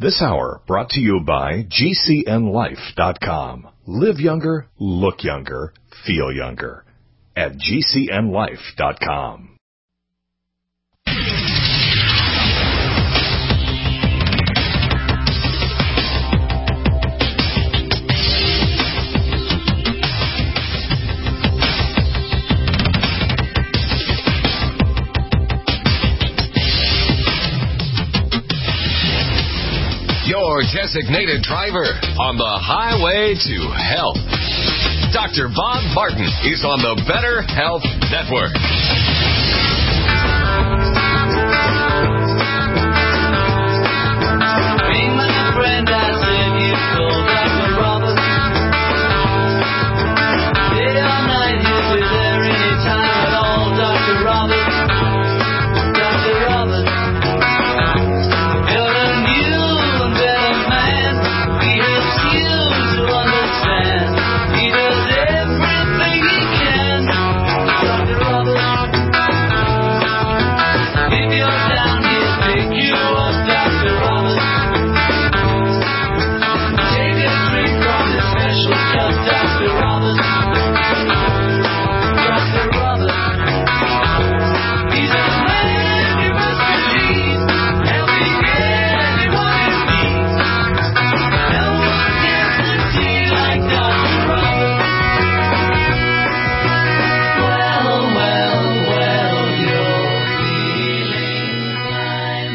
This hour brought to you by GCNLife.com. Live younger, look younger, feel younger at GCNLife.com. Your designated driver on the highway to health. Dr. Bob Martin is on the Better Health Network. Hey, my friend, I said you called Dr. Roberts. Day or night, he'll be there anytime at all, Dr. Roberts. Dr. Roberts. You're a new and better man. He helps you to understand. He does everything he can. Dr. Roberts. If you're down, he'll pick you up, Dr. Roberts. Take a drink from his special cup, Dr. Roberts. Dr. Roberts. He's a man you must believe, helping anyone in need. No one gets to see like Dr. Roberts. Well, you're feeling fine.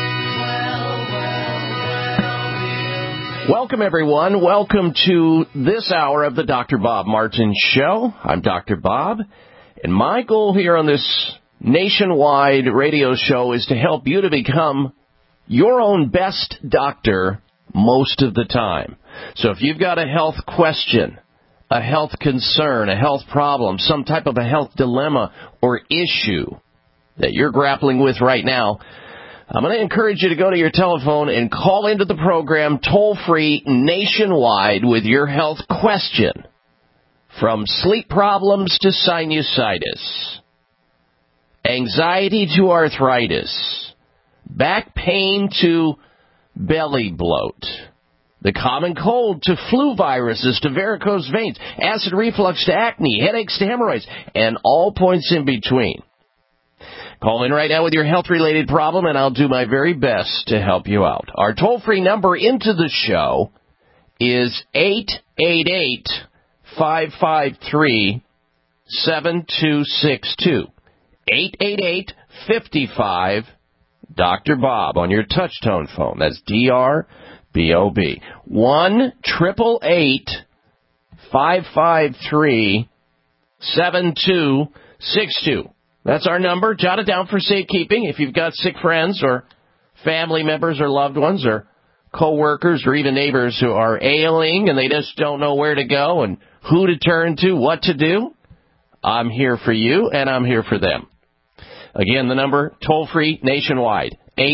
Welcome, everyone. Welcome to this hour of the Dr. Bob Martin Show. I'm Dr. Bob, and my goal here on this nationwide radio show is to help you to become your own best doctor most of the time. So if you've got a health question, a health concern, a health problem, some type of a health dilemma or issue that you're grappling with right now, I'm going to encourage you to go to your telephone and call into the program toll-free nationwide with your health question. From sleep problems to sinusitis, anxiety to arthritis, back pain to belly bloat, the common cold to flu viruses to varicose veins, acid reflux to acne, headaches to hemorrhoids, and all points in between. Call in right now with your health-related problem, and I'll do my very best to help you out. Our toll-free number into the show is 888-553-7262. 888-55 Bob on your touch-tone phone. That's DRBOB. 1-888-553-7262. That's our number. Jot it down for safekeeping. If you've got sick friends or family members or loved ones or coworkers or even neighbors who are ailing and they just don't know where to go and who to turn to, what to do, I'm here for you and I'm here for them. Again, the number, toll-free nationwide,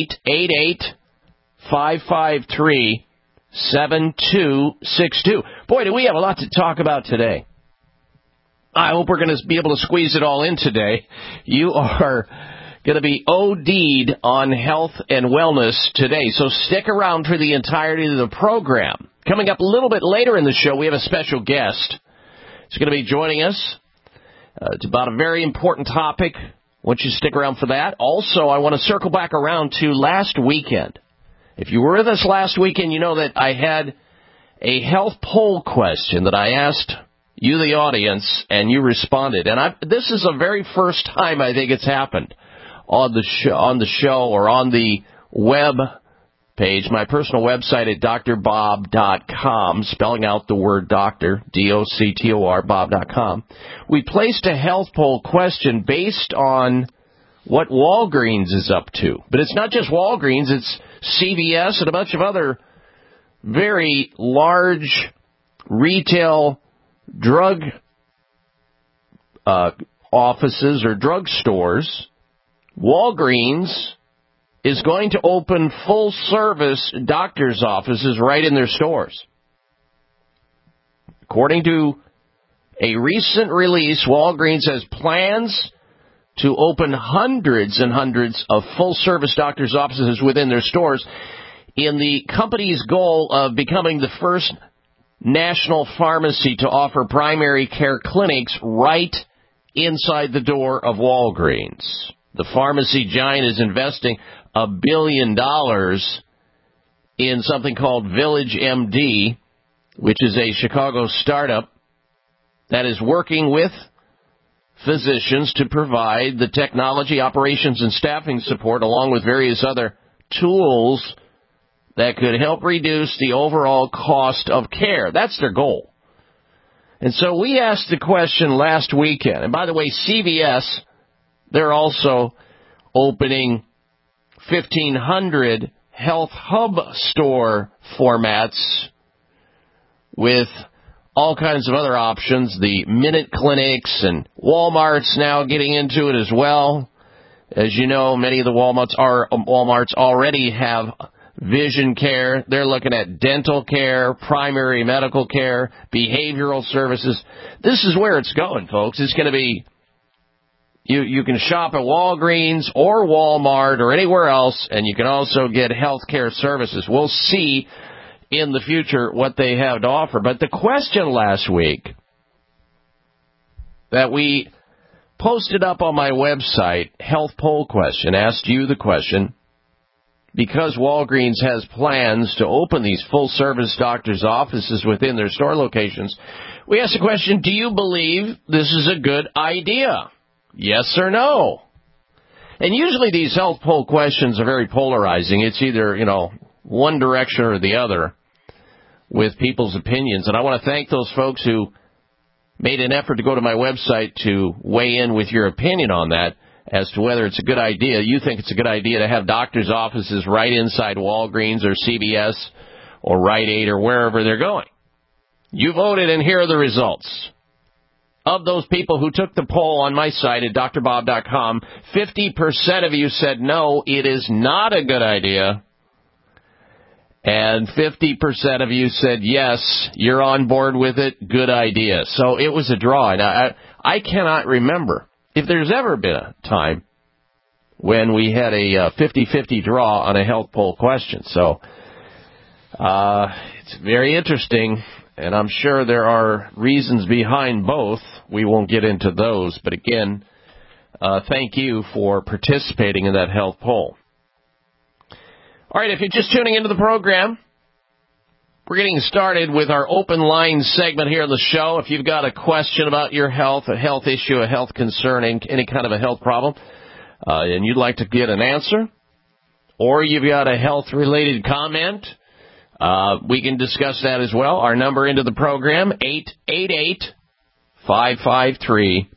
888-553-7262. Boy, do we have a lot to talk about today. I hope we're going to be able to squeeze it all in today. You are going to be OD'd on health and wellness today, so stick around for the entirety of the program. Coming up a little bit later in the show, we have a special guest. He's going to be joining us. It's about a very important topic. I want you to stick around for that. Also, I want to circle back around to last weekend. If you were with us last weekend, you know that I had a health poll question that I asked you, the audience, and you responded. And this is the very first time I think it's happened on the show or on the web page, my personal website at drbob.com, spelling out the word doctor, D-O-C-T-O-R, bob.com. We placed a health poll question based on what Walgreens is up to. But it's not just Walgreens, it's CVS and a bunch of other very large retail drug offices or drug stores. Walgreens is going to open full-service doctor's offices right in their stores. According to a recent release, Walgreens has plans to open hundreds and hundreds of full-service doctor's offices within their stores in the company's goal of becoming the first national pharmacy to offer primary care clinics right inside the door of Walgreens. The pharmacy giant is investing $1 billion in something called Village MD, which is a Chicago startup that is working with physicians to provide the technology, operations, and staffing support, along with various other tools that could help reduce the overall cost of care. That's their goal. And so we asked the question last weekend. And by the way, CVS, they're also opening 1,500 health hub store formats with all kinds of other options. The Minute Clinics and Walmart's now getting into it as well. As you know, many of the Walmarts already have vision care. They're looking at dental care, primary medical care, behavioral services. This is where it's going, folks. It's going to be, you can shop at Walgreens or Walmart or anywhere else, and you can also get health care services. We'll see in the future what they have to offer. But the question last week that we posted up on my website, health poll question, asked you the question, because Walgreens has plans to open these full-service doctor's offices within their store locations, we asked the question, do you believe this is a good idea? Yes or no? And usually these health poll questions are very polarizing. It's either, one direction or the other with people's opinions. And I want to thank those folks who made an effort to go to my website to weigh in with your opinion on that as to whether it's a good idea. You think it's a good idea to have doctors' offices right inside Walgreens or CVS or Rite Aid or wherever they're going. You voted, and here are the results. Of those people who took the poll on my site at drbob.com, 50% of you said no, it is not a good idea. And 50% of you said yes, you're on board with it, good idea. So it was a draw. And I cannot remember if there's ever been a time when we had a 50-50 draw on a health poll question. So it's very interesting, and I'm sure there are reasons behind both. We won't get into those. But again, thank you for participating in that health poll. All right, if you're just tuning into the program, we're getting started with our open line segment here on the show. If you've got a question about your health, a health issue, a health concern, any kind of a health problem, and you'd like to get an answer, or you've got a health-related comment, we can discuss that as well. Our number into the program, 888-553-7262.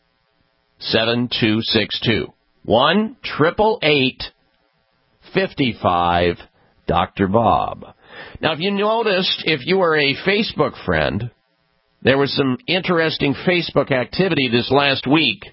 1-888-55 Dr. Bob. Now, if you noticed, if you were a Facebook friend, there was some interesting Facebook activity this last week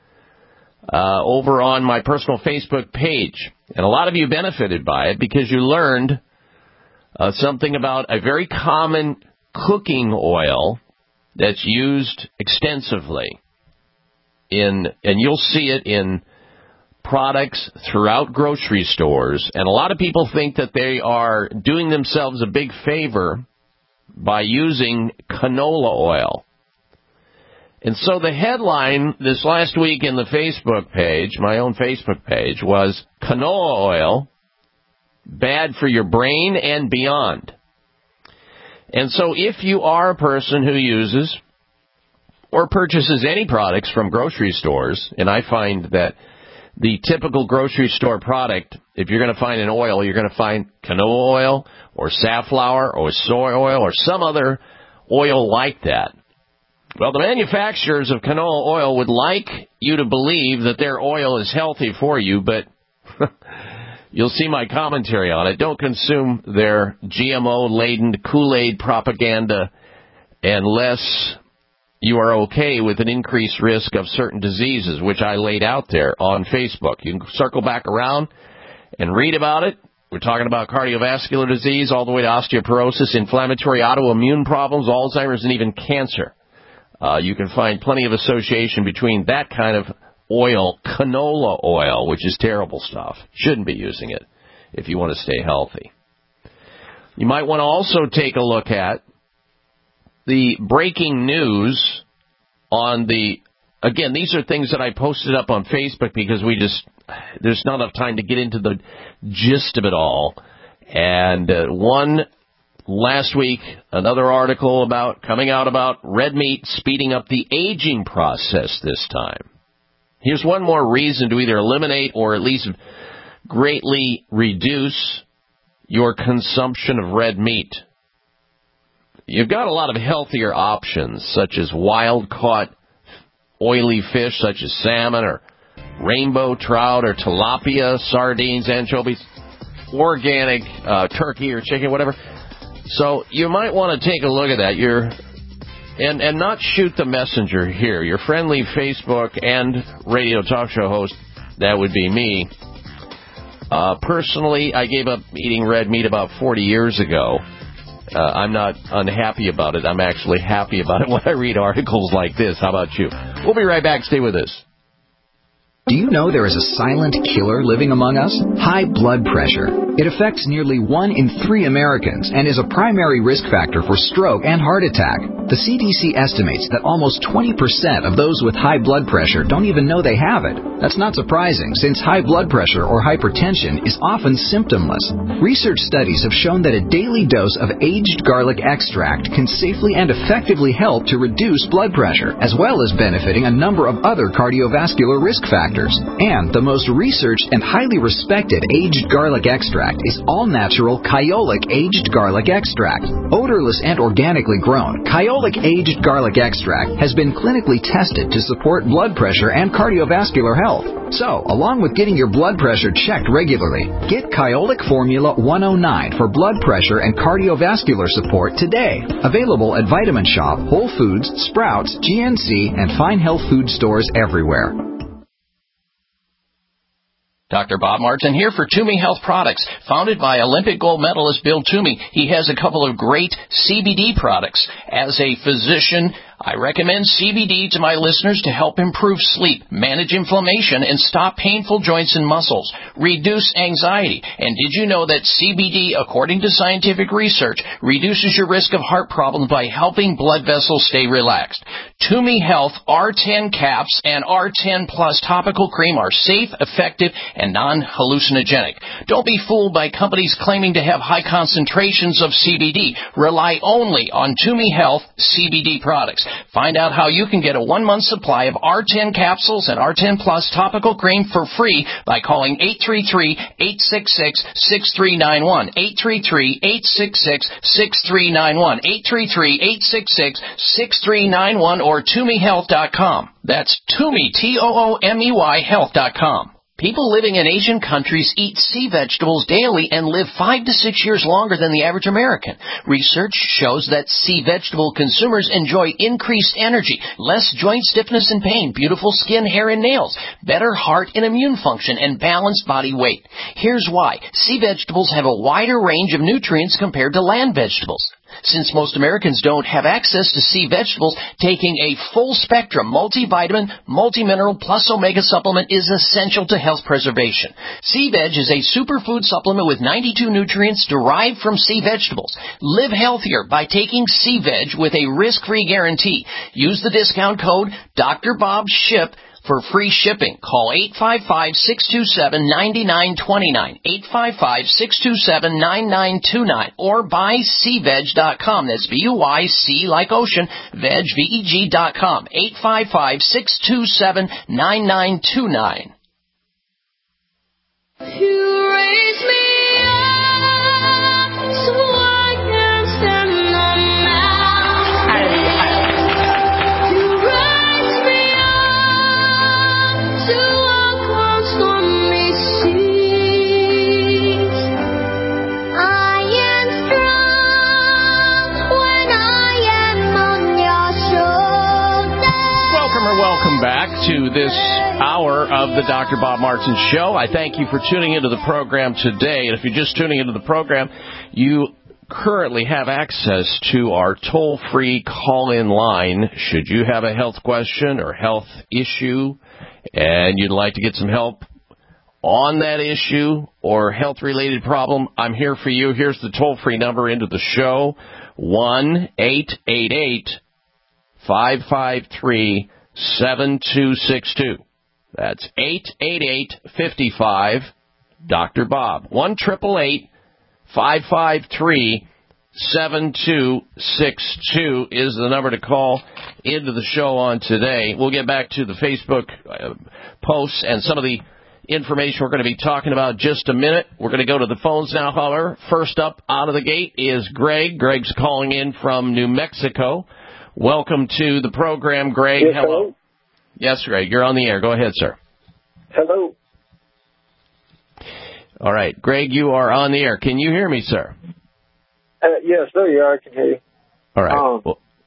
over on my personal Facebook page. And a lot of you benefited by it because you learned something about a very common cooking oil that's used extensively and you'll see it in products throughout grocery stores, and a lot of people think that they are doing themselves a big favor by using canola oil. And so the headline this last week in the Facebook page, my own Facebook page, was canola oil, bad for your brain and beyond. And so if you are a person who uses or purchases any products from grocery stores, and I find that the typical grocery store product, if you're going to find an oil, you're going to find canola oil or safflower or soy oil or some other oil like that. Well, the manufacturers of canola oil would like you to believe that their oil is healthy for you, but you'll see my commentary on it. Don't consume their GMO-laden Kool-Aid propaganda unless you are okay with an increased risk of certain diseases, which I laid out there on Facebook. You can circle back around and read about it. We're talking about cardiovascular disease all the way to osteoporosis, inflammatory autoimmune problems, Alzheimer's, and even cancer. You can find plenty of association between that kind of oil, canola oil, which is terrible stuff. Shouldn't be using it if you want to stay healthy. You might want to also take a look at the breaking news on the, again, these are things that I posted up on Facebook because there's not enough time to get into the gist of it all. And one last week, another article coming out about red meat speeding up the aging process this time. Here's one more reason to either eliminate or at least greatly reduce your consumption of red meat. You've got a lot of healthier options, such as wild-caught oily fish, such as salmon or rainbow trout or tilapia, sardines, anchovies, organic turkey or chicken, whatever. So you might want to take a look at that. And not shoot the messenger here. Your friendly Facebook and radio talk show host, that would be me. Personally, I gave up eating red meat about 40 years ago. I'm not unhappy about it. I'm actually happy about it when I read articles like this. How about you? We'll be right back. Stay with us. Do you know there is a silent killer living among us? High blood pressure. It affects nearly 1 in 3 Americans and is a primary risk factor for stroke and heart attack. The CDC estimates that almost 20% of those with high blood pressure don't even know they have it. That's not surprising, since high blood pressure or hypertension is often symptomless. Research studies have shown that a daily dose of aged garlic extract can safely and effectively help to reduce blood pressure, as well as benefiting a number of other cardiovascular risk factors. And the most researched and highly respected aged garlic extract is all-natural Kyolic aged garlic extract. Odorless and organically grown, Kyolic aged garlic extract has been clinically tested to support blood pressure and cardiovascular health. So, along with getting your blood pressure checked regularly, get Kyolic Formula 109 for blood pressure and cardiovascular support today. Available at Vitamin Shop, Whole Foods, Sprouts, GNC, and fine health food stores everywhere. Dr. Bob Martin here for Toomey Health Products. Founded by Olympic gold medalist Bill Toomey, he has a couple of great CBD products. As a physician, I recommend CBD to my listeners to help improve sleep, manage inflammation, and stop painful joints and muscles, reduce anxiety. And did you know that CBD, according to scientific research, reduces your risk of heart problems by helping blood vessels stay relaxed? Toomey Health R10 caps and R10 Plus topical cream are safe, effective, and non-hallucinogenic. Don't be fooled by companies claiming to have high concentrations of CBD. Rely only on Toomey Health CBD products. Find out how you can get a 1-month supply of R10 capsules and R10 Plus topical cream for free by calling 833-866-6391. 833-866-6391. 833-866-6391 or ToomeyHealth.com. That's Toomey, Toomey Health.com. People living in Asian countries eat sea vegetables daily and live 5 to 6 years longer than the average American. Research shows that sea vegetable consumers enjoy increased energy, less joint stiffness and pain, beautiful skin, hair, and nails, better heart and immune function, and balanced body weight. Here's why. Sea vegetables have a wider range of nutrients compared to land vegetables. Since most Americans don't have access to sea vegetables, taking a full-spectrum multivitamin, multimineral, plus omega supplement is essential to health preservation. Sea Veg is a superfood supplement with 92 nutrients derived from sea vegetables. Live healthier by taking Sea Veg with a risk-free guarantee. Use the discount code DrBobShip for free shipping. Call 855-627-9929, 855-627-9929, or buy SeaVeg.com. That's B-U-Y-C like ocean, veg, V-E-G.com, 855-627-9929. You raise me up so I can stand on mountains. You raise me up to walk on stormy seas. I am strong when I am on your shoulders. Welcome back to this hour of the Dr. Bob Martin Show. I thank you for tuning into the program today. And if you're just tuning into the program, you currently have access to our toll-free call-in line. Should you have a health question or health issue and you'd like to get some help on that issue or health-related problem, I'm here for you. Here's the toll-free number into the show, 1-888-553-7262. That's 888-55 Dr. Bob. 1-888-553-7262 is the number to call into the show on today. We'll get back to the Facebook posts and some of the information we're going to be talking about just a minute. We're going to go to the phones now, however. First up out of the gate is Greg. Greg's calling in from New Mexico. Welcome to the program, Greg. Yes, hello. Yes, Greg, you're on the air. Go ahead, sir. Hello. All right. Greg, you are on the air. Can you hear me, sir? Yes, there you are. I can hear you. All right.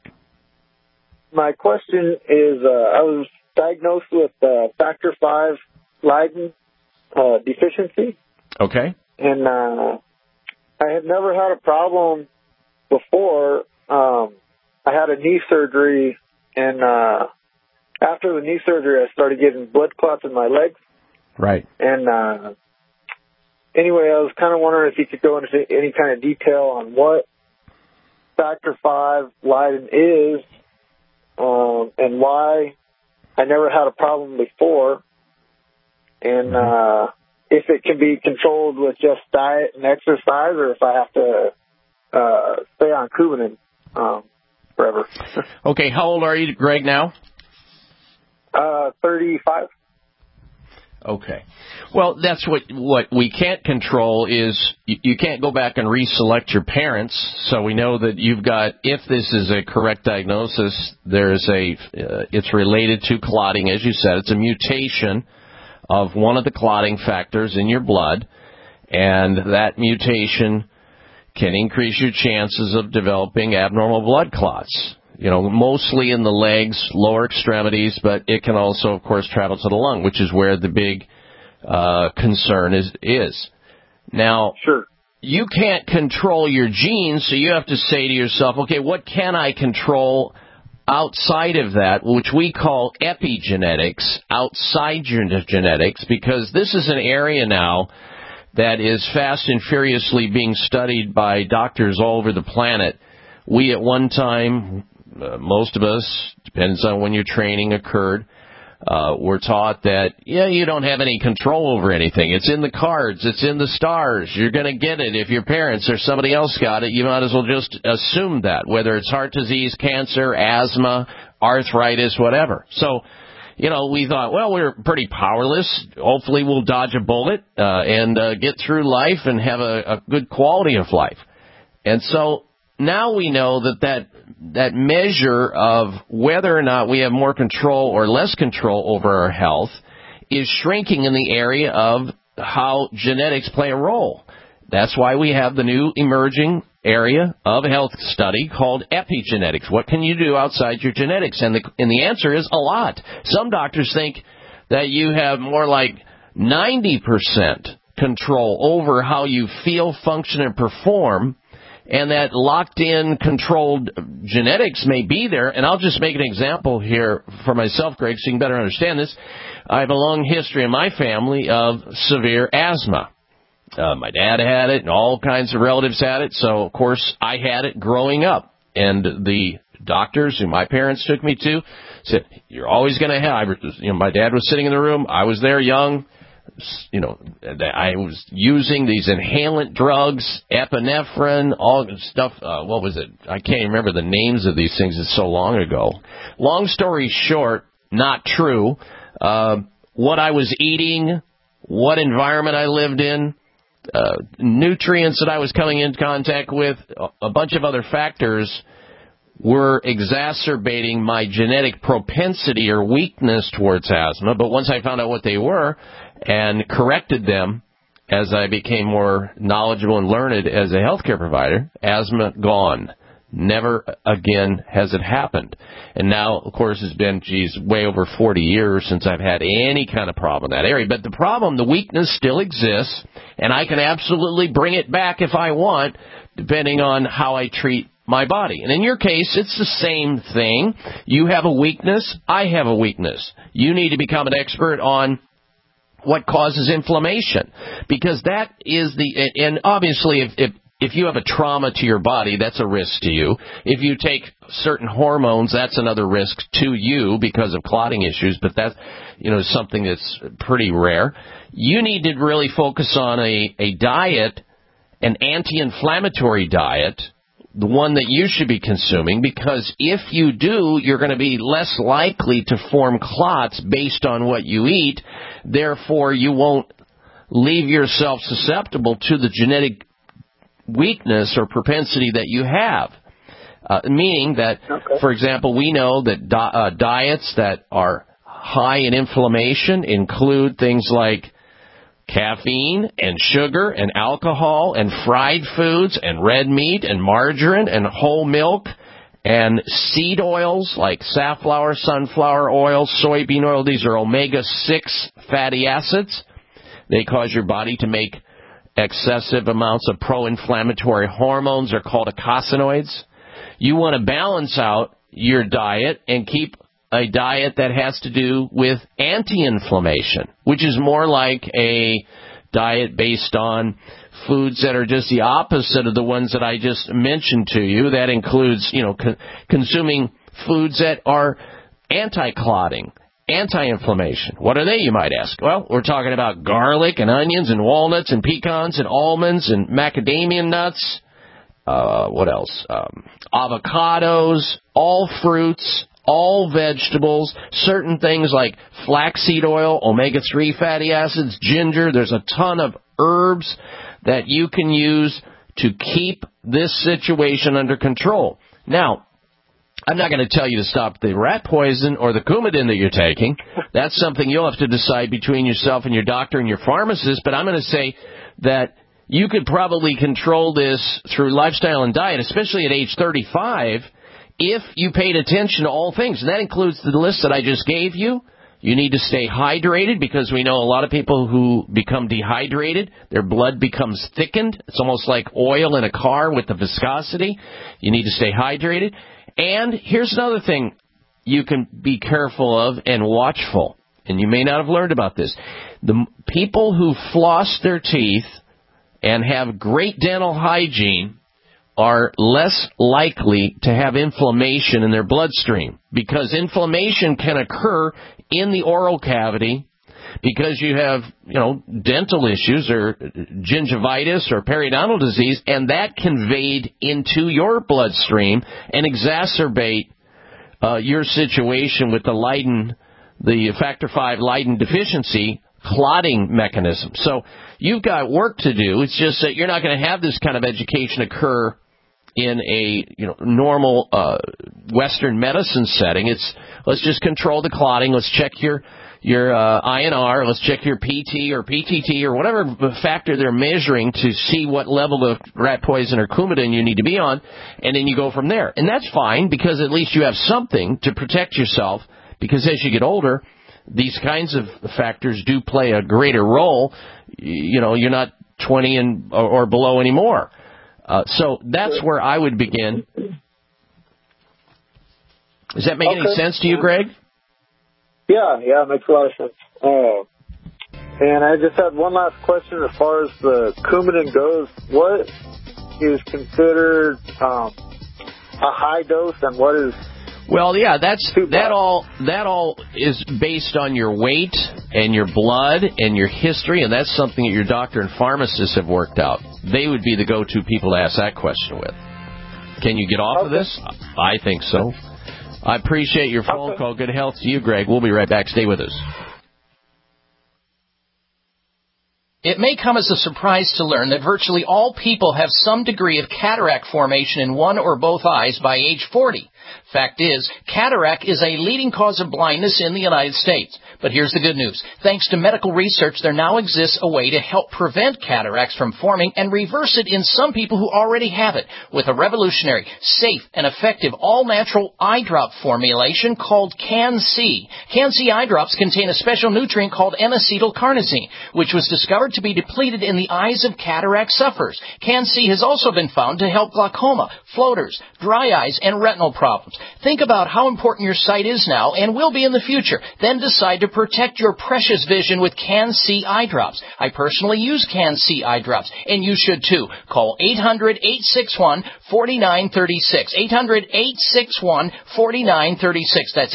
My question is, I was diagnosed with factor V Leiden deficiency. Okay. And I had never had a problem before. I had a knee surgery, and after the knee surgery, I started getting blood clots in my legs. Right. And anyway, I was kind of wondering if you could go into any kind of detail on what factor V Leiden is and why I never had a problem before, and if it can be controlled with just diet and exercise, or if I have to stay on Coumadin forever. Okay, how old are you, Greg, now? 35. Okay. Well, that's what we can't control is you can't go back and reselect your parents. So we know that you've got, if this is a correct diagnosis, there's it's related to clotting, as you said. It's a mutation of one of the clotting factors in your blood, and that mutation can increase your chances of developing abnormal blood clots. You know, mostly in the legs, lower extremities, but it can also, of course, travel to the lung, which is where the big concern is. Now, sure, you can't control your genes, so you have to say to yourself, okay, what can I control outside of that, which we call epigenetics, outside your genetics, because this is an area now that is fast and furiously being studied by doctors all over the planet. We at one time, most of us, depends on when your training occurred, were taught that, you don't have any control over anything. It's in the cards. It's in the stars. You're going to get it. If your parents or somebody else got it, you might as well just assume that, whether it's heart disease, cancer, asthma, arthritis, whatever. So, we thought, well, we're pretty powerless. Hopefully we'll dodge a bullet and get through life and have a good quality of life. And so now we know that measure of whether or not we have more control or less control over our health is shrinking in the area of how genetics play a role. That's why we have the new emerging area of health study called epigenetics. What can you do outside your genetics? And the answer is a lot. Some doctors think that you have more like 90% control over how you feel, function, and perform, and that locked-in, controlled genetics may be there. And I'll just make an example here for myself, Greg, so you can better understand this. I have a long history in my family of severe asthma. My dad had it, and all kinds of relatives had it, so, of course, I had it growing up. And the doctors who my parents took me to said, you're always going to have, my dad was sitting in the room, I was there young, I was using these inhalant drugs, epinephrine, all stuff. What was it? I can't remember the names of these things. It's so long ago. Long story short, not true. What I was eating, what environment I lived in, nutrients that I was coming into contact with, a bunch of other factors were exacerbating my genetic propensity or weakness towards asthma. But once I found out what they were and corrected them as I became more knowledgeable and learned as a healthcare provider, asthma gone. Never again has it happened. And now, of course, it's been, way over 40 years since I've had any kind of problem in that area. But the problem, the weakness still exists, and I can absolutely bring it back if I want, depending on how I treat my body. And in your case, it's the same thing. You have a weakness. I have a weakness. You need to become an expert on what causes inflammation, because that is and obviously if you have a trauma to your body, that's a risk to you. If you take certain hormones, that's another risk to you because of clotting issues, but that's, something that's pretty rare. You need to really focus on a diet, an anti-inflammatory diet, the one that you should be consuming, because if you do, you're going to be less likely to form clots based on what you eat. Therefore, you won't leave yourself susceptible to the genetic weakness or propensity that you have. Meaning that, for example, we know that diets that are high in inflammation include things like caffeine and sugar and alcohol and fried foods and red meat and margarine and whole milk and seed oils like safflower, sunflower oil, soybean oil. These are omega-6 fatty acids. They cause your body to make excessive amounts of pro-inflammatory hormones. They're called eicosanoids. You want to balance out your diet and keep a diet that has to do with anti-inflammation, which is more like a diet based on foods that are just the opposite of the ones that I just mentioned to you. That includes, consuming foods that are anti-clotting, anti-inflammation. What are they, you might ask? Well, we're talking about garlic and onions and walnuts and pecans and almonds and macadamia nuts. What else? Avocados, all fruits, all vegetables, certain things like flaxseed oil, omega-3 fatty acids, ginger. There's a ton of herbs that you can use to keep this situation under control. Now, I'm not going to tell you to stop the rat poison or the Coumadin that you're taking. That's something you'll have to decide between yourself and your doctor and your pharmacist. But I'm going to say that you could probably control this through lifestyle and diet, especially at age 35, if you paid attention to all things. And that includes the list that I just gave you. You need to stay hydrated, because we know a lot of people who become dehydrated, their blood becomes thickened. It's almost like oil in a car with the viscosity. You need to stay hydrated. And here's another thing you can be careful of and watchful. And you may not have learned about this. The people who floss their teeth and have great dental hygiene are less likely to have inflammation in their bloodstream, because inflammation can occur in the oral cavity because you have, dental issues or gingivitis or periodontal disease, and that can vade into your bloodstream and exacerbate your situation with the factor V Leiden deficiency clotting mechanism. So you've got work to do. It's just that you're not going to have this kind of education occur in a normal Western medicine setting. Let's just control the clotting. Let's check your INR. Let's check your PT or PTT or whatever factor they're measuring to see what level of rat poison or Coumadin you need to be on, and then you go from there. And that's fine, because at least you have something to protect yourself, because as you get older, these kinds of factors do play a greater role. You're not 20 or below anymore. So that's where I would begin. Does that make any sense to you, Greg? Yeah, it makes a lot of sense. And I just had one last question as far as the Coumadin goes. What is considered a high dose, and what is... Well, yeah, that all is based on your weight and your blood and your history, and that's something that your doctor and pharmacist have worked out. They would be the go-to people to ask that question with. Can you get off of this? I think so. I appreciate your phone call. Good health to you, Greg. We'll be right back. Stay with us. It may come as a surprise to learn that virtually all people have some degree of cataract formation in one or both eyes by age 40. Fact is, cataract is a leading cause of blindness in the United States. But here's the good news. Thanks to medical research, there now exists a way to help prevent cataracts from forming and reverse it in some people who already have it with a revolutionary, safe, and effective all-natural eye drop formulation called Can-C. Can-C eye drops contain a special nutrient called N-acetylcarnosine, which was discovered to be depleted in the eyes of cataract sufferers. CanC has also been found to help glaucoma, floaters, dry eyes, and retinal problems. Think about how important your sight is now and will be in the future. Then decide to protect your precious vision with CanC eye drops. I personally use CanC eye drops, and you should too. Call 800-861-4936. 800-861-4936. That's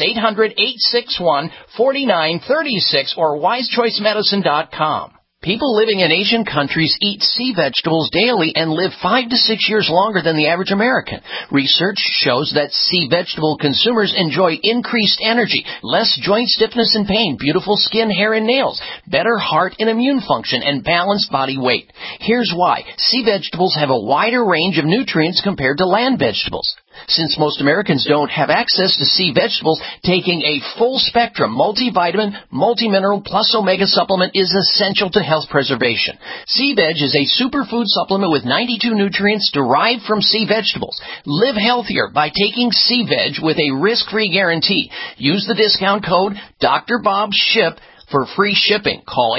800-861-4936 or wisechoicemedicine.com. People living in Asian countries eat sea vegetables daily and live 5 to 6 years longer than the average American. Research shows that sea vegetable consumers enjoy increased energy, less joint stiffness and pain, beautiful skin, hair, and nails, better heart and immune function, and balanced body weight. Here's why. Sea vegetables have a wider range of nutrients compared to land vegetables. Since most Americans don't have access to sea vegetables, taking a full-spectrum multivitamin, multimineral, plus omega supplement is essential to health preservation. Sea Veg is a superfood supplement with 92 nutrients derived from sea vegetables. Live healthier by taking Sea Veg with a risk-free guarantee. Use the discount code Dr. Bob SHIP for free shipping. Call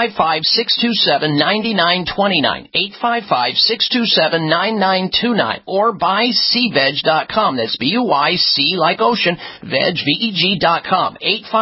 855-627-9929, 855-627-9929, or buy SeaVeg.com. That's B-U-Y-C like ocean, veg, V-E-G.com,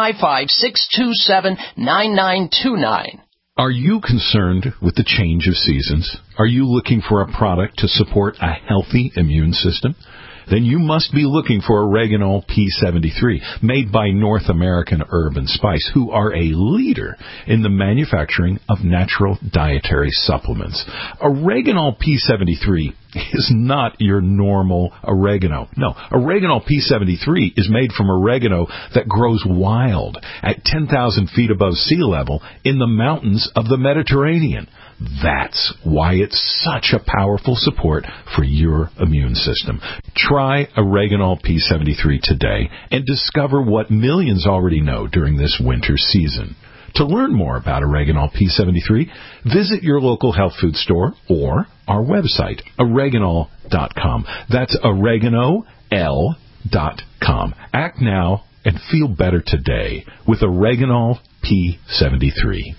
855-627-9929. Are you concerned with the change of seasons? Are you looking for a product to support a healthy immune system? Then you must be looking for Oreganol P73, made by North American Herb & Spice, who are a leader in the manufacturing of natural dietary supplements. Oreganol P73 is not your normal oregano. No, Oreganol P73 is made from oregano that grows wild at 10,000 feet above sea level in the mountains of the Mediterranean. That's why it's such a powerful support for your immune system. Try Oreganol P73 today and discover what millions already know during this winter season. To learn more about Oreganol P73, visit your local health food store or our website, oreganol.com. That's oreganol.com. Act now and feel better today with Oreganol P73.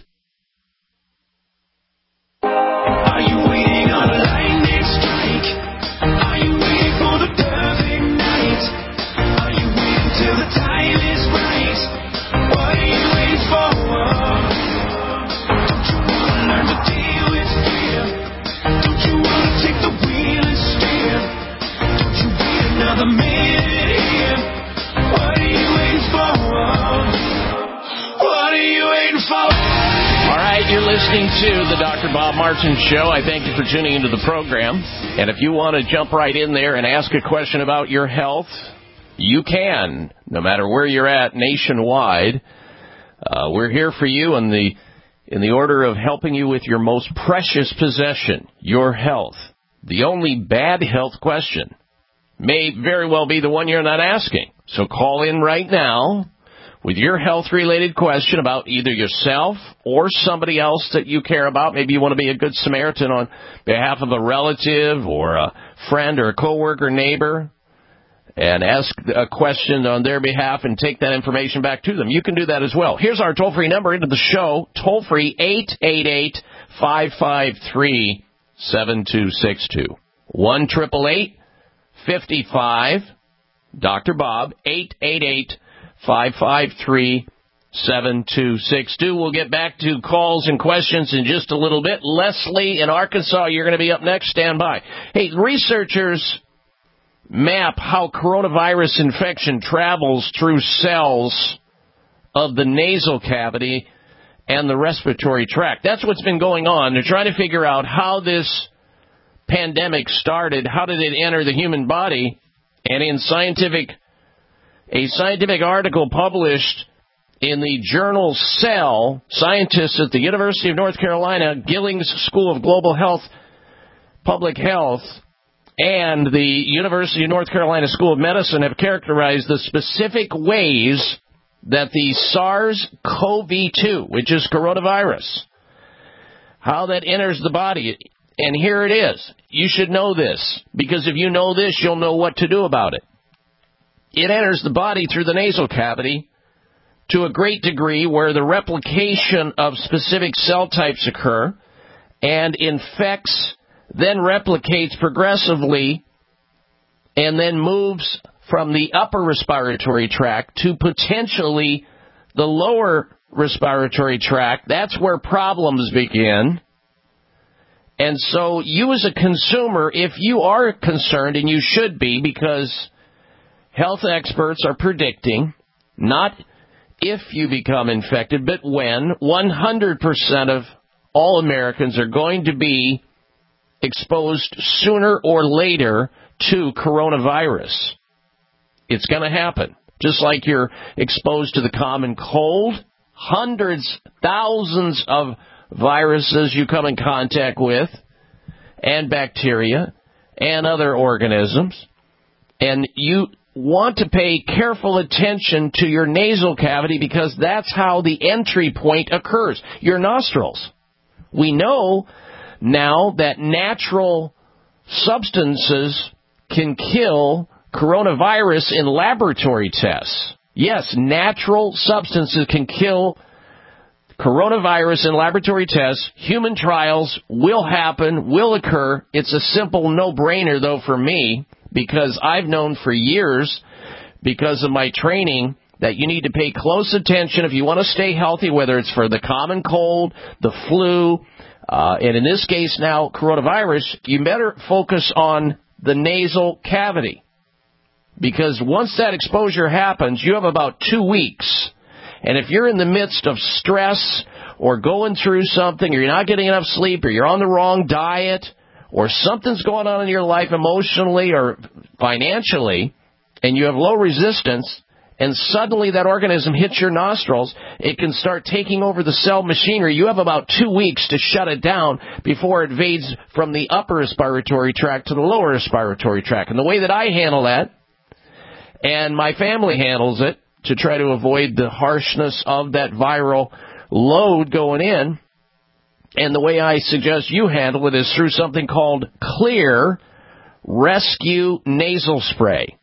Are you waiting on a lightning strike? Are you waiting for the perfect night? Are you waiting till the time is right? What are you waiting for? Don't you want to learn to deal with fear? Don't you want to take the wheel and steer? Don't you wait another minute here? What are you waiting for? What are you waiting for? All right, you're listening to the Dr. Bob Martin Show. I thank you for tuning into the program. And if you want to jump right in there and ask a question about your health, you can, no matter where you're at nationwide. We're here for you in the order of helping you with your most precious possession, your health. The only bad health question may very well be the one you're not asking. So call in right now with your health-related question about either yourself or somebody else that you care about. Maybe you want to be a good Samaritan on behalf of a relative or a friend or a coworker, neighbor, and ask a question on their behalf and take that information back to them. You can do that as well. Here's our toll-free number into the show, toll-free 888-553-7262. 1-888-55 Dr. Bob, 888-553-7262. We'll get back to calls and questions in just a little bit. Leslie in Arkansas, you're going to be up next. Stand by. Hey, researchers map how coronavirus infection travels through cells of the nasal cavity and the respiratory tract. That's what's been going on. They're trying to figure out how this pandemic started. How did it enter the human body? And in a scientific article published in the journal Cell, scientists at the University of North Carolina, Gillings School of Global Health, Public Health, and the University of North Carolina School of Medicine have characterized the specific ways that the SARS-CoV-2, which is coronavirus, how that enters the body. And here it is. You should know this, because if you know this, you'll know what to do about it. It enters the body through the nasal cavity to a great degree where the replication of specific cell types occur and infects, then replicates progressively, and then moves from the upper respiratory tract to potentially the lower respiratory tract. That's where problems begin. And so you as a consumer, if you are concerned, and you should be, because health experts are predicting, not if you become infected, but when, 100% of all Americans are going to be exposed sooner or later to coronavirus. It's going to happen. Just like you're exposed to the common cold, hundreds, thousands of viruses you come in contact with, and bacteria, and other organisms. And you want to pay careful attention to your nasal cavity because that's how the entry point occurs, your nostrils. We know now that natural substances can kill coronavirus in laboratory tests. Yes, natural substances can kill coronavirus in laboratory tests. Human trials will happen, will occur. It's a simple no-brainer, though, for me, because I've known for years, because of my training, that you need to pay close attention if you want to stay healthy, whether it's for the common cold, the flu, and in this case now coronavirus. You better focus on the nasal cavity, because once that exposure happens, you have about 2 weeks. And if you're in the midst of stress or going through something, or you're not getting enough sleep, or you're on the wrong diet, or something's going on in your life emotionally or financially, and you have low resistance, and suddenly that organism hits your nostrils, it can start taking over the cell machinery. You have about 2 weeks to shut it down before it invades from the upper respiratory tract to the lower respiratory tract. And the way that I handle that, and my family handles it, to try to avoid the harshness of that viral load going in, and the way I suggest you handle it is through something called Xlear Rescue Nasal Spray.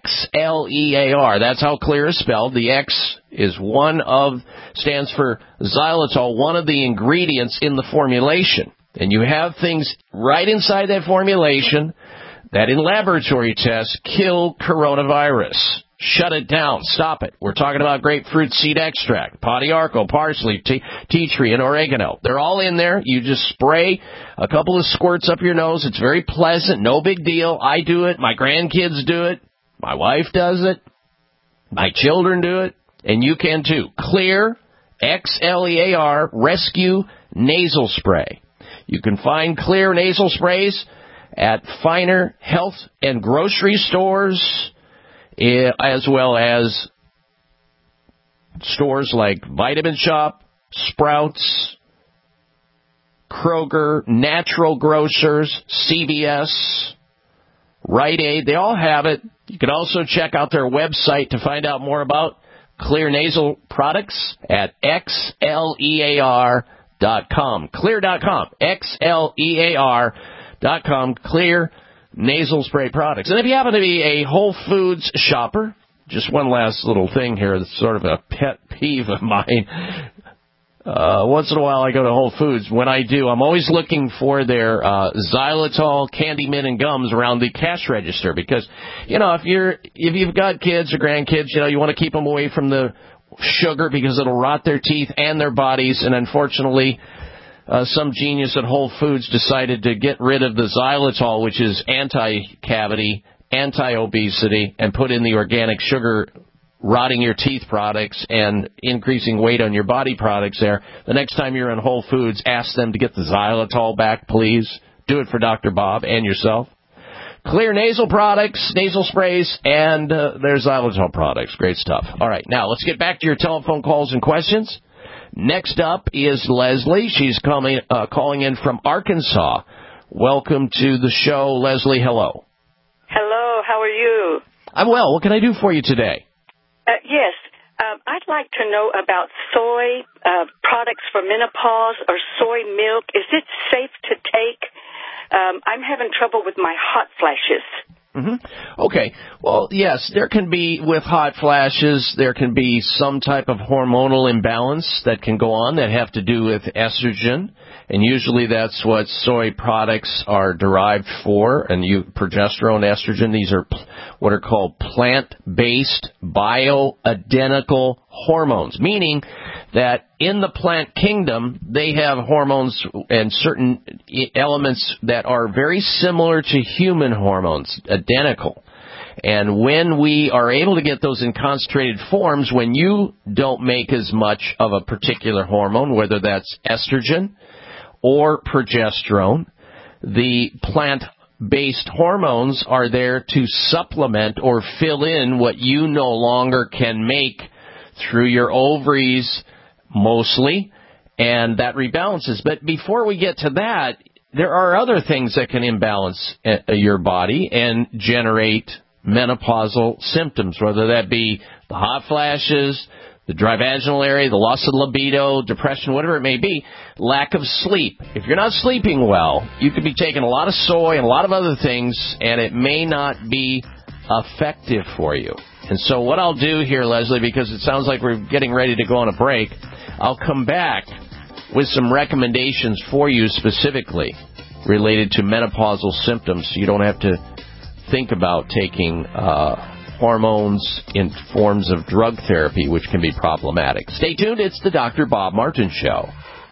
Xlear. That's how Xlear is spelled. The X is stands for xylitol, one of the ingredients in the formulation. And you have things right inside that formulation that in laboratory tests kill coronavirus. Shut it down. Stop it. We're talking about grapefruit seed extract, podiarco, parsley, tea tree, and oregano. They're all in there. You just spray a couple of squirts up your nose. It's very pleasant. No big deal. I do it. My grandkids do it. My wife does it. My children do it. And you can too. Xlear, Xlear, Rescue Nasal Spray. You can find Xlear nasal sprays at finer health and grocery stores, as well as stores like Vitamin Shop, Sprouts, Kroger, Natural Grocers, CVS, Rite Aid. They all have it. You can also check out their website to find out more about Xlear nasal products at xlear.com. Xlear.com. xlear.com. Xlear nasal spray products. And if you happen to be a Whole Foods shopper, just one last little thing here that's sort of a pet peeve of mine. Once in a while I go to Whole Foods. When I do, I'm always looking for their xylitol candy mint and gums around the cash register, because, if you've got kids or grandkids, you want to keep them away from the sugar because it'll rot their teeth and their bodies. And unfortunately, some genius at Whole Foods decided to get rid of the xylitol, which is anti-cavity, anti-obesity, and put in the organic sugar rotting your teeth products and increasing weight on your body products there. The next time you're in Whole Foods, ask them to get the xylitol back, please. Do it for Dr. Bob and yourself. Xlear nasal products, nasal sprays, and their xylitol products. Great stuff. All right, now let's get back to your telephone calls and questions. Next up is Leslie. She's calling in from Arkansas. Welcome to the show, Leslie. Hello. Hello, how are you? I'm well. What can I do for you today? Yes, I'd like to know about soy products for menopause or soy milk. Is it safe to take? I'm having trouble with my hot flashes. Okay. Well, yes, there can be, with hot flashes, there can be some type of hormonal imbalance that can go on that have to do with estrogen. And usually that's what soy products are derived for. And progesterone, estrogen, these are what are called plant-based bioidentical hormones, meaning that in the plant kingdom, they have hormones and certain elements that are very similar to human hormones, identical. And when we are able to get those in concentrated forms, when you don't make as much of a particular hormone, whether that's estrogen or progesterone, the plant-based hormones are there to supplement or fill in what you no longer can make through your ovaries, mostly, and that rebalances. But before we get to that, there are other things that can imbalance your body and generate menopausal symptoms, whether that be the hot flashes, the dry vaginal area, the loss of libido, depression, whatever it may be, lack of sleep. If you're not sleeping well, you could be taking a lot of soy and a lot of other things, and it may not be effective for you. And so what I'll do here, Leslie, because it sounds like we're getting ready to go on a break, I'll come back with some recommendations for you specifically related to menopausal symptoms, so you don't have to think about taking hormones in forms of drug therapy, which can be problematic. Stay tuned. It's the Dr. Bob Martin Show.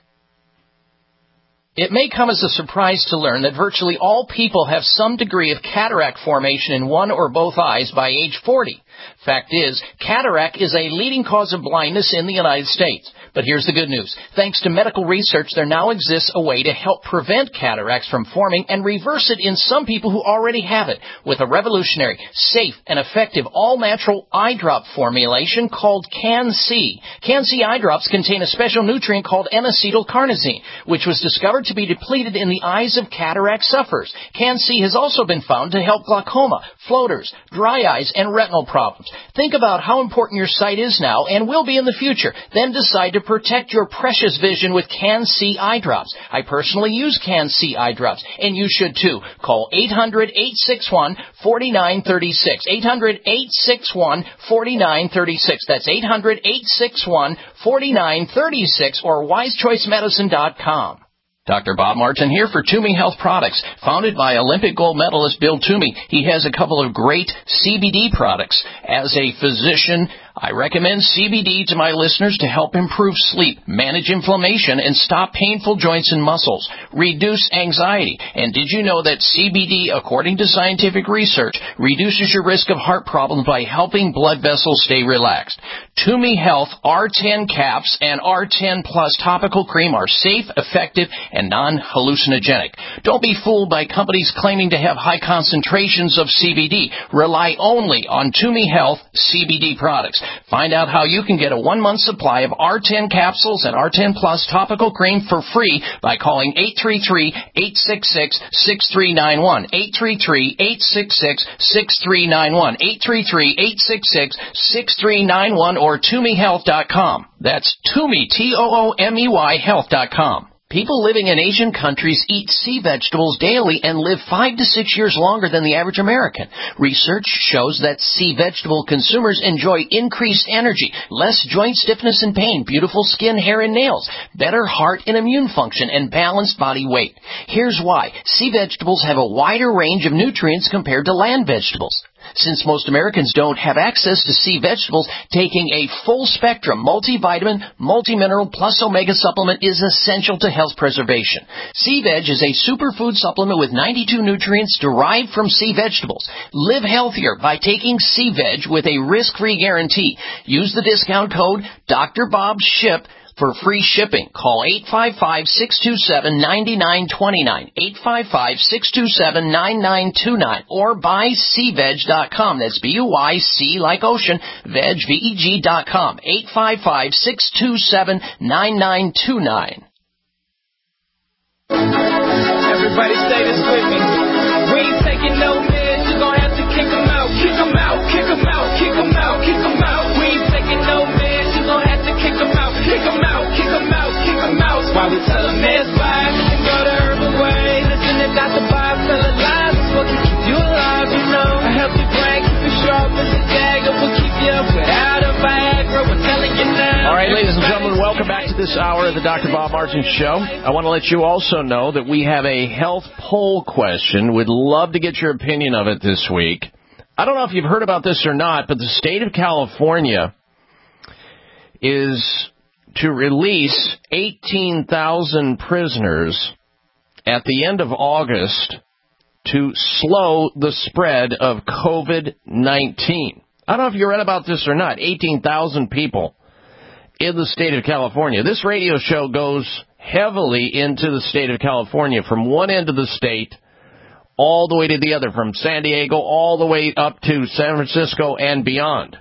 It may come as a surprise to learn that virtually all people have some degree of cataract formation in one or both eyes by age 40. Fact is, cataract is a leading cause of blindness in the United States. But here's the good news. Thanks to medical research, there now exists a way to help prevent cataracts from forming and reverse it in some people who already have it with a revolutionary, safe, and effective all-natural eye drop formulation called Can-C. Can-C eye drops contain a special nutrient called N-acetylcarnosine, which was discovered to be depleted in the eyes of cataract sufferers. Can-C has also been found to help glaucoma, floaters, dry eyes, and retinal problems. Think about how important your sight is now and will be in the future. Then decide to protect your precious vision with Can-C eye drops. I personally use Can-C eye drops, and you should too. Call 800-861-4936. 800-861-4936. That's 800-861-4936 or wisechoicemedicine.com. Dr. Bob Martin here for Toomey Health Products. Founded by Olympic gold medalist Bill Toomey, he has a couple of great CBD products. As a physician, I recommend CBD to my listeners to help improve sleep, manage inflammation, and stop painful joints and muscles, reduce anxiety. And did you know that CBD, according to scientific research, reduces your risk of heart problems by helping blood vessels stay relaxed? Toomey Health R10 caps and R10 Plus topical cream are safe, effective, and non-hallucinogenic. Don't be fooled by companies claiming to have high concentrations of CBD. Rely only on Toomey Health CBD products. Find out how you can get a 1-month supply of R10 capsules and R10 Plus topical cream for free by calling 833-866-6391. 833-866-6391. 833-866-6391 or ToomeyHealth.com. That's Toomey, Toomey Health.com. People living in Asian countries eat sea vegetables daily and live 5 to 6 years longer than the average American. Research shows that sea vegetable consumers enjoy increased energy, less joint stiffness and pain, beautiful skin, hair, and nails, better heart and immune function, and balanced body weight. Here's why. Sea vegetables have a wider range of nutrients compared to land vegetables. Since most Americans don't have access to sea vegetables, taking a full-spectrum multivitamin, multimineral, plus omega supplement is essential to health preservation. Sea Veg is a superfood supplement with 92 nutrients derived from sea vegetables. Live healthier by taking Sea Veg with a risk-free guarantee. Use the discount code DrBobShip for free shipping. Call 855-627-9929, 855-627-9929, or buy SeaVeg.com. That's B-U-Y-C like ocean, veg, V-E-G.com, 855-627-9929. Everybody say this with me. We ain't taking no meds, you gon' have to kick them out, kick them out, kick them out, kick them out, kick them out. We ain't taking no meds, you gon' have to kick them out, kick them out, kick them out, kick them out. That's why we tell them meds bye and go the herbal way. Listen to Dr. Bob, tell a lie, that's what keeps you alive, you know. this hour of the Dr. Bob Martin Show. I want to let you also know that we have a health poll question. We'd love to get your opinion of it this week. I don't know if you've heard about this or not, but the state of California is to release 18,000 prisoners at the end of August to slow the spread of COVID-19. I don't know if you read about this or not. 18,000 people in the state of California. This radio show goes heavily into the state of California, from one end of the state all the way to the other, from San Diego all the way up to San Francisco and beyond.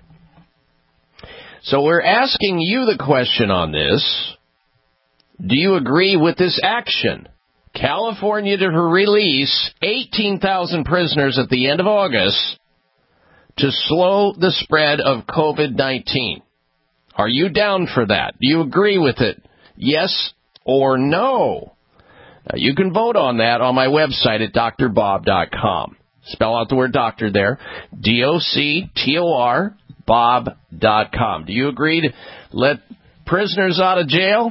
So we're asking you the question on this. Do you agree with this action? California to release 18,000 prisoners at the end of August to slow the spread of COVID-19. Are you down for that? Do you agree with it? Yes or no? Now, you can vote on that on my website at drbob.com. Spell out the word doctor there. DOCTOR, Bob.com. Do you agree to let prisoners out of jail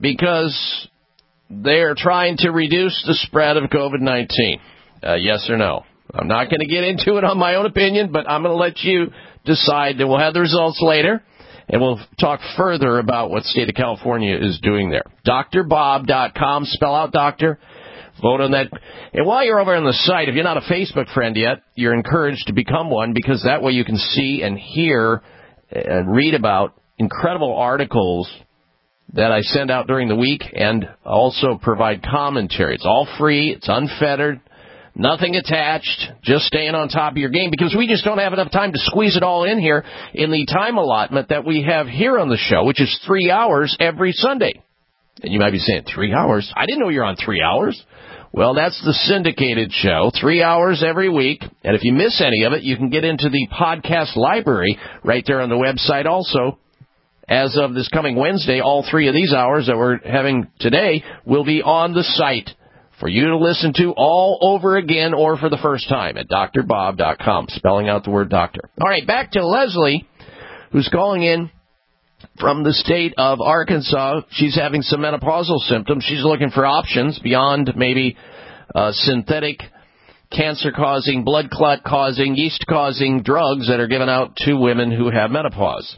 because they're trying to reduce the spread of COVID-19? Yes or no? I'm not going to get into it on my own opinion, but I'm going to let you decide. And we'll have the results later, and we'll talk further about what state of California is doing there. drbob.com, spell out doctor. Vote on that. And while you're over on the site, if you're not a Facebook friend yet, you're encouraged to become one, because that way you can see and hear and read about incredible articles that I send out during the week, and also provide commentary. It's all free. It's unfettered. Nothing attached. Just staying on top of your game, because we just don't have enough time to squeeze it all in here in the time allotment that we have here on the show, which is 3 hours every Sunday. And you might be saying, 3 hours? I didn't know you were on 3 hours. Well, that's the syndicated show, 3 hours every week. And if you miss any of it, you can get into the podcast library right there on the website also. As of this coming Wednesday, all 3 of these hours that we're having today will be on the site for you to listen to all over again or for the first time at drbob.com, spelling out the word doctor. All right, back to Leslie, who's calling in from the state of Arkansas. She's having some menopausal symptoms. She's looking for options beyond maybe synthetic cancer-causing, blood clot-causing, yeast-causing drugs that are given out to women who have menopause.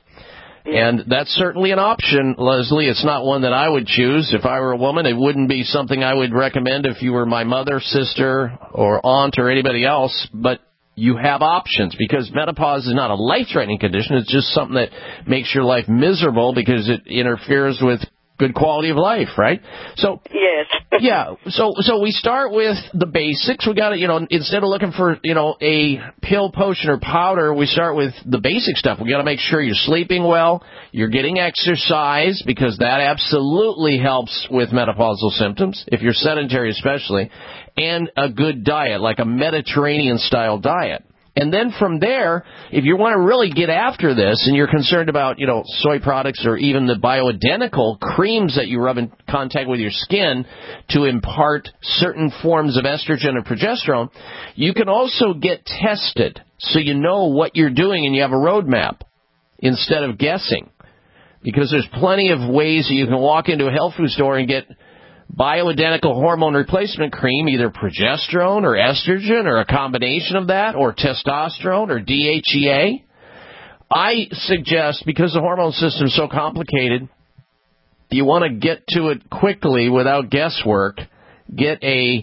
And that's certainly an option, Leslie. It's not one that I would choose. If I were a woman, it wouldn't be something I would recommend if you were my mother, sister, or aunt, or anybody else. But you have options, because menopause is not a life-threatening condition. It's just something that makes your life miserable because it interferes with good quality of life, right? So yes. Yeah. So we start with the basics. We got to, instead of looking for, a pill, potion, or powder, we start with the basic stuff. We got to make sure you're sleeping well, you're getting exercise, because that absolutely helps with menopausal symptoms, if you're sedentary especially, and a good diet, like a Mediterranean-style diet. And then from there, if you want to really get after this and you're concerned about, soy products or even the bioidentical creams that you rub in contact with your skin to impart certain forms of estrogen or progesterone, you can also get tested so you know what you're doing and you have a roadmap instead of guessing. Because there's plenty of ways that you can walk into a health food store and get bioidentical hormone replacement cream, either progesterone or estrogen or a combination of that, or testosterone or DHEA. I suggest, because the hormone system is so complicated, you want to get to it quickly without guesswork. Get a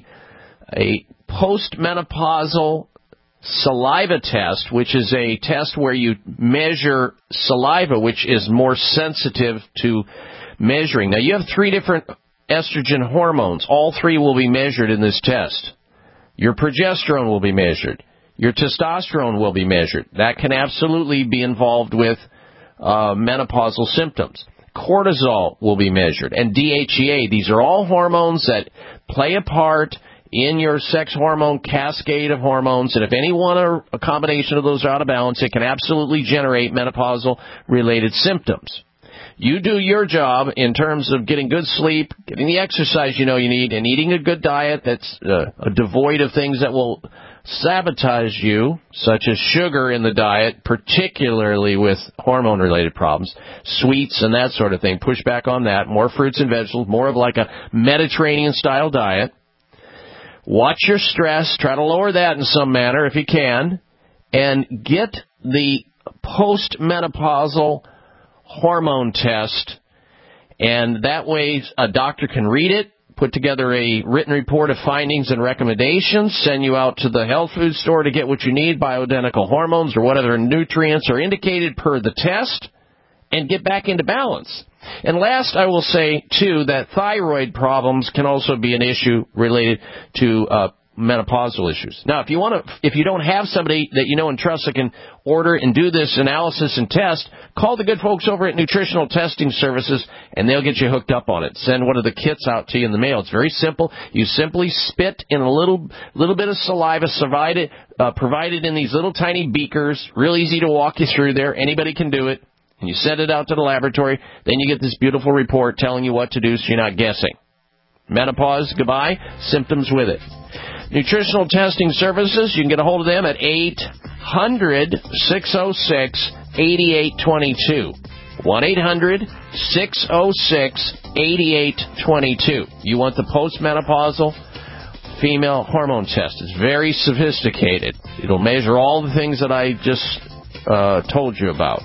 postmenopausal saliva test, which is a test where you measure saliva, which is more sensitive to measuring. Now, you have 3 different estrogen hormones. All 3 will be measured in this test. Your progesterone will be measured. Your testosterone will be measured. That can absolutely be involved with menopausal symptoms. Cortisol will be measured. And DHEA. These are all hormones that play a part in your sex hormone cascade of hormones. And if any one or a combination of those are out of balance, it can absolutely generate menopausal-related symptoms. You do your job in terms of getting good sleep, getting the exercise you need, and eating a good diet that's devoid of things that will sabotage you, such as sugar in the diet, particularly with hormone-related problems, sweets and that sort of thing. Push back on that. More fruits and vegetables, more of like a Mediterranean-style diet. Watch your stress. Try to lower that in some manner if you can. And get the postmenopausal hormone test. And that way a doctor can read it, put together a written report of findings and recommendations, send you out to the health food store to get what you need, bioidentical hormones or whatever nutrients are indicated per the test, and get back into balance. And last, I will say, too, that thyroid problems can also be an issue related to menopausal issues. Now, if you don't have somebody that you know and trust that can order and do this analysis and test, call the good folks over at Nutritional Testing Services, and they'll get you hooked up on it. Send one of the kits out to you in the mail. It's very simple. You simply spit in a little bit of saliva, provided in these little tiny beakers. Real easy to walk you through there. Anybody can do it. And you send it out to the laboratory. Then you get this beautiful report telling you what to do so you're not guessing. Menopause, goodbye. Symptoms with it. Nutritional Testing Services, you can get a hold of them at 800-606-8822. 1-800-606-8822. You want the postmenopausal female hormone test. It's very sophisticated. It'll measure all the things that I just told you about.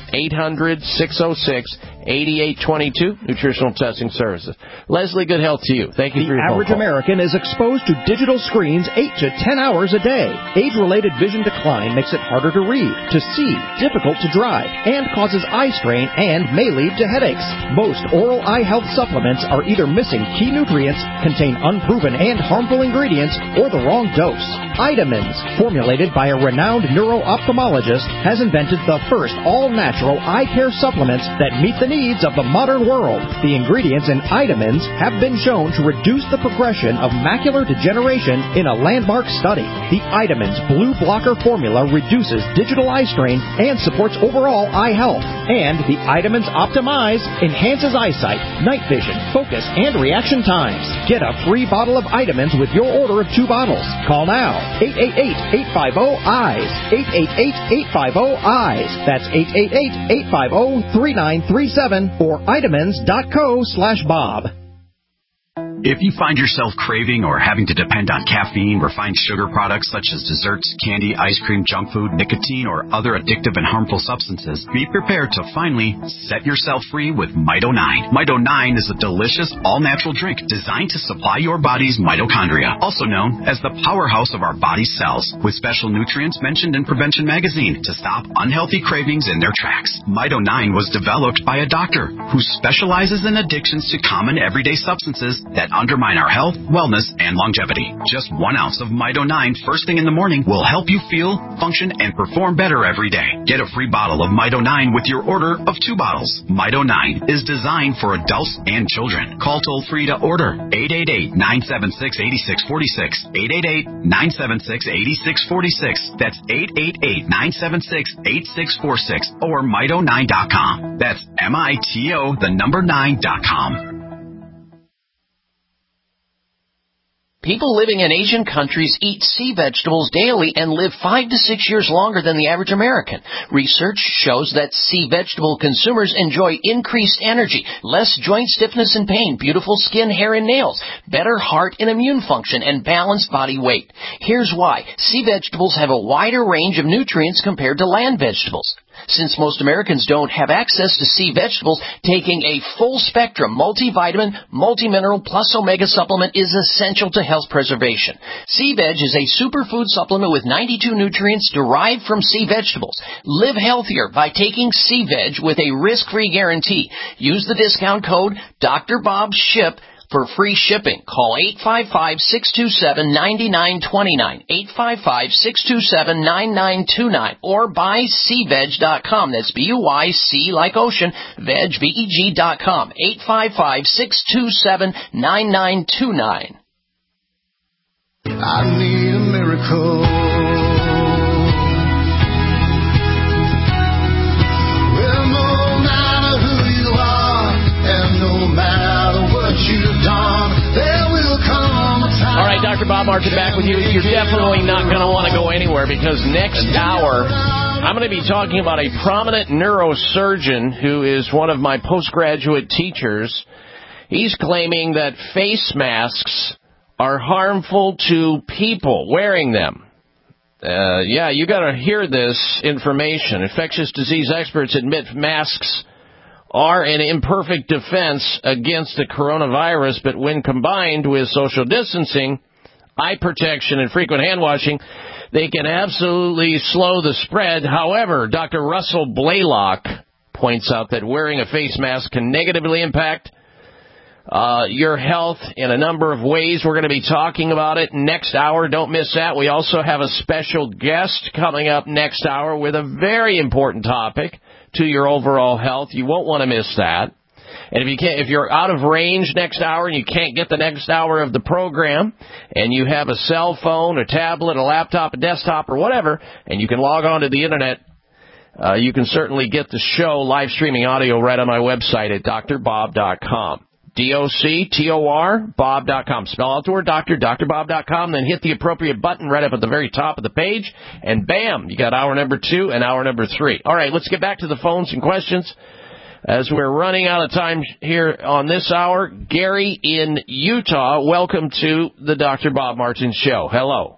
800-606-8822, Nutritional Testing Services. Leslie, good health to you. Thank you for your phone call. The average American is exposed to digital screens 8 to 10 hours a day. Age-related vision decline makes it harder to read, to see, difficult to drive, and causes eye strain and may lead to headaches. Most oral eye health supplements are either missing key nutrients, contain unproven and harmful ingredients, or the wrong dose. Itamins, formulated by a renowned neuro-ophthalmologist, has invented the first all-natural eye care supplements that meet the needs of the modern world. The ingredients in Itamins have been shown to reduce the progression of macular degeneration in a landmark study. The Itamins Blue Blocker formula reduces digital eye strain and supports overall eye health. And the Itamins Optimize enhances eyesight, night vision, focus, and reaction times. Get a free bottle of Itamins with your order of 2 bottles. Call now. 888-850-EYES. 888-850-EYES. That's 888-850-3937 or itamins.co/Bob. If you find yourself craving or having to depend on caffeine, refined sugar products such as desserts, candy, ice cream, junk food, nicotine, or other addictive and harmful substances, be prepared to finally set yourself free with Mito-9. Mito-9 is a delicious, all-natural drink designed to supply your body's mitochondria, also known as the powerhouse of our body's cells, with special nutrients mentioned in Prevention Magazine to stop unhealthy cravings in their tracks. Mito-9 was developed by a doctor who specializes in addictions to common everyday substances that undermine our health, wellness, and longevity. Just 1 ounce of Mito-9 first thing in the morning will help you feel, function, and perform better every day. Get a free bottle of Mito-9 with your order of 2 bottles. Mito-9 is designed for adults and children. Call toll-free to order 888-976-8646. 888-976-8646. That's 888-976-8646 or Mito9.com. That's MITO, the number 9.com. People living in Asian countries eat sea vegetables daily and live 5 to 6 years longer than the average American. Research shows that sea vegetable consumers enjoy increased energy, less joint stiffness and pain, beautiful skin, hair, and nails, better heart and immune function, and balanced body weight. Here's why. Sea vegetables have a wider range of nutrients compared to land vegetables. Since most Americans don't have access to sea vegetables, taking a full-spectrum multivitamin, multimineral, plus omega supplement is essential to health preservation. Sea Veg is a superfood supplement with 92 nutrients derived from sea vegetables. Live healthier by taking Sea Veg with a risk-free guarantee. Use the discount code Dr. Bob SHIP for free shipping. Call 855-627-9929, 855-627-9929, or buyseaveg.com. That's B-U-Y-C like ocean, veg, V-E-G.com, 855-627-9929. I need a miracle. Well, no matter who you are, and no matter what you've done, there will come a time. All right, Dr. Dr. Bob Martin back with you. You're definitely not going to want to go anywhere because next hour, I'm going to be talking about a prominent neurosurgeon who is one of my postgraduate teachers. He's claiming that face masks are harmful to people wearing them. Yeah, you got to hear this information. Infectious disease experts admit masks are an imperfect defense against the coronavirus, but when combined with social distancing, eye protection, and frequent hand washing, they can absolutely slow the spread. However, Dr. Russell Blaylock points out that wearing a face mask can negatively impact your health in a number of ways. We're going to be talking about it next hour. Don't miss that. We also have a special guest coming up next hour with a very important topic to your overall health. You won't want to miss that. And if you're out of range next hour and you can't get the next hour of the program, and you have a cell phone, a tablet, a laptop, a desktop, or whatever, and you can log on to the internet, you can certainly get the show live streaming audio right on my website at drbob.com. DOCTOR, Bob.com. Spell out the word doctor, drbob.com, then hit the appropriate button right up at the very top of the page, and bam, you got hour number 2 and hour number 3. All right, let's get back to the phones and questions. As we're running out of time here on this hour, Gary in Utah, welcome to the Dr. Bob Martin Show. Hello.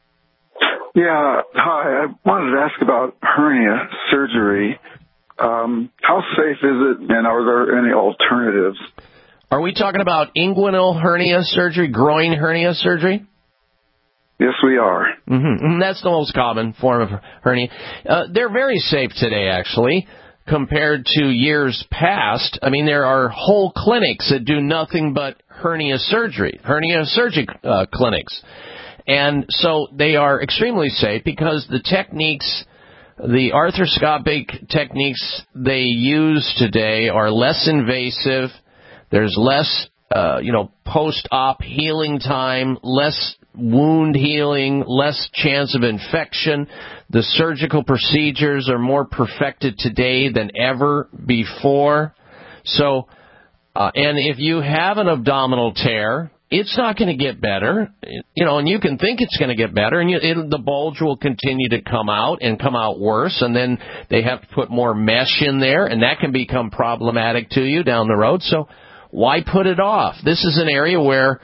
Yeah, hi. I wanted to ask about hernia surgery. How safe is it, and are there any alternatives? Are we talking about inguinal hernia surgery, groin hernia surgery? Yes, we are. Mm-hmm. That's the most common form of hernia. They're very safe today, actually, compared to years past. I mean, there are whole clinics that do nothing but hernia surgery clinics. And so they are extremely safe because the techniques, the arthroscopic techniques they use today are less invasive. There's less, post-op healing time, less wound healing, less chance of infection. The surgical procedures are more perfected today than ever before. So, and if you have an abdominal tear, it's not going to get better, and you can think it's going to get better, and the bulge will continue to come out worse, and then they have to put more mesh in there, and that can become problematic to you down the road. So why put it off? This is an area where,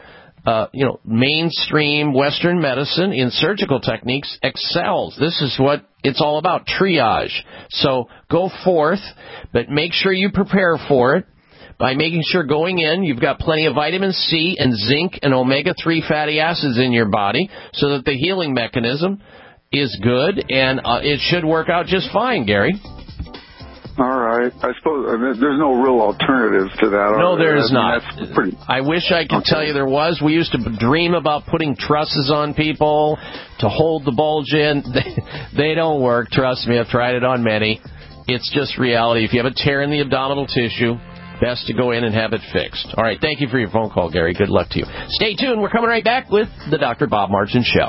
mainstream Western medicine in surgical techniques excels. This is what it's all about, triage. So go forth, but make sure you prepare for it by making sure going in you've got plenty of vitamin C and zinc and omega-3 fatty acids in your body so that the healing mechanism is good, and it should work out just fine, Gary. All right. I suppose there's no real alternative to that. No, there is not. I wish I could tell you there was. We used to dream about putting trusses on people to hold the bulge in. They don't work. Trust me, I've tried it on many. It's just reality. If you have a tear in the abdominal tissue, best to go in and have it fixed. All right. Thank you for your phone call, Gary. Good luck to you. Stay tuned. We're coming right back with the Dr. Bob Martin Show.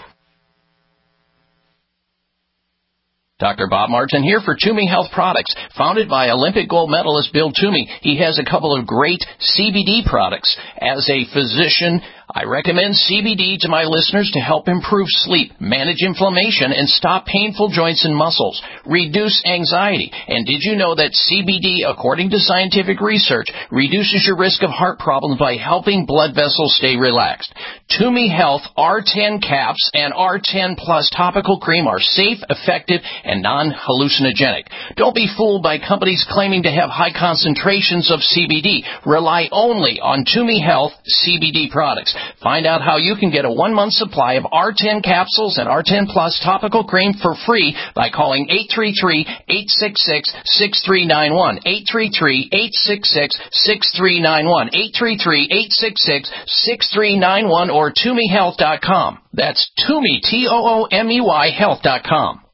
Dr. Bob Martin here for Toomey Health Products. Founded by Olympic gold medalist Bill Toomey, he has a couple of great CBD products. As a physician, I recommend CBD to my listeners to help improve sleep, manage inflammation, and stop painful joints and muscles, reduce anxiety. And did you know that CBD, according to scientific research, reduces your risk of heart problems by helping blood vessels stay relaxed? Toomey Health R10 caps and R10 Plus topical cream are safe, effective, and non-hallucinogenic. Don't be fooled by companies claiming to have high concentrations of CBD. Rely only on Toomey Health CBD products. Find out how you can get a 1-month supply of R10 capsules and R10 Plus topical cream for free by calling 833-866-6391. 833-866-6391. 833-866-6391 or ToomeyHealth.com. That's Toomey, Toomey, health.com.